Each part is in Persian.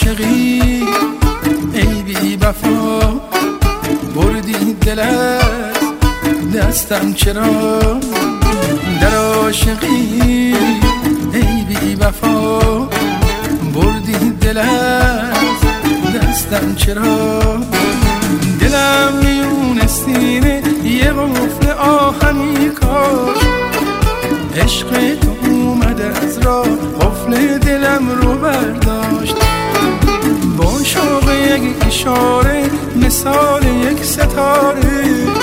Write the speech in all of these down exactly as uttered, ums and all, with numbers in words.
عاشقی ای بی وفا، بردی دل از دستم چرا؟ در عاشقی ای بی وفا، بردی دل از دستم چرا؟ دلم میونستینه یه قفل آهنی کاش، عشق تو اومد از راه قفل دلم رو برداشت. با شوق یک اشاره مثال یک ستاره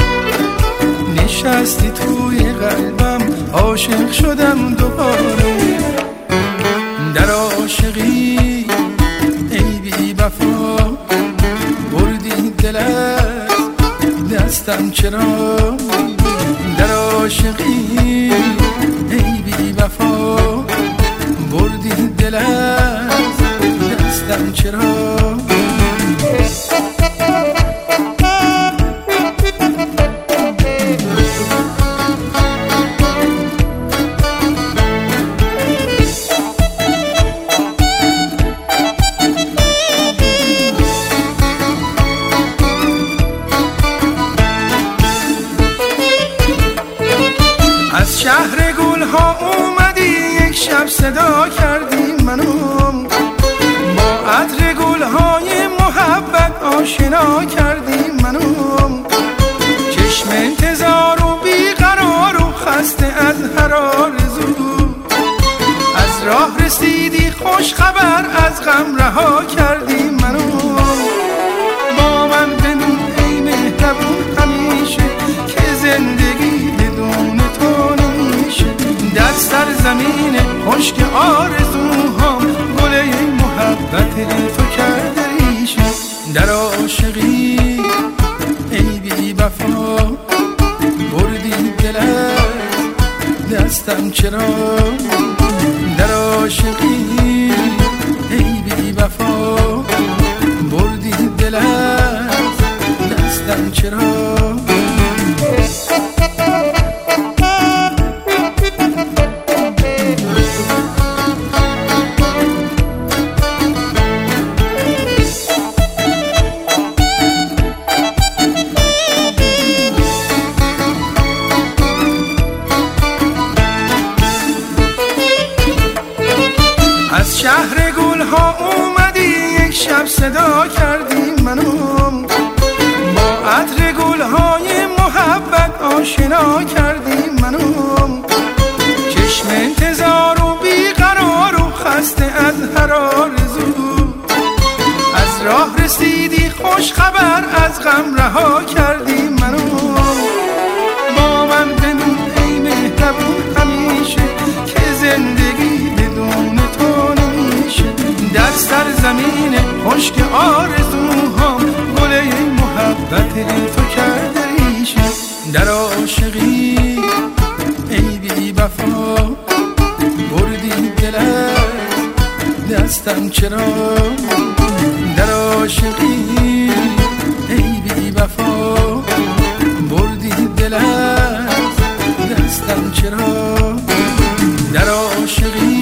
نشستی توی قلبم، عاشق شدم دوباره. در عاشقی ای بی وفا، بردی دل از دستم چرا؟ در عاشقی ای بی وفا، بردی دل از دستم چرا؟ از شهر گل ها اومدی یک شب صدا کردی منو، با عطر گل های محبت آشنا کردی منو. چشم انتظار و بیقرار و خسته از هر آرزو، از راه رسیدی خوش خبر از غم رها کردی منو. با من بمون ای مهربون همیشه که زندگی بدون تو نمیشه. در سرزمین خشک آرزوهام گل محبت تو کرده ریشه. در عاشقی ای بی وفا، بردی دل از دستم چرا؟ در عاشقی ای بی وفا، بردی دل از دستم چرا؟ از شهر گل ها اومدی یک شب صدا کردی منو، با عطر گل های محبت آشنا کردی منو. چشم انتظار و بیقرار و خسته از هر آرزو، از راه رسیدی خوش خبر از غم رها کردی منو. با من بمون ای مهربون همیشه که زندگی بدون تو نمیشه. در سرزمین خشک آرزوهام گل محبت تو کرده ریشه. در عاشقی ای بی وفا، بردی دل از دستم چرا؟ در عاشقی ای بی وفا، بردی دل از دستم چرا؟ در عاشقی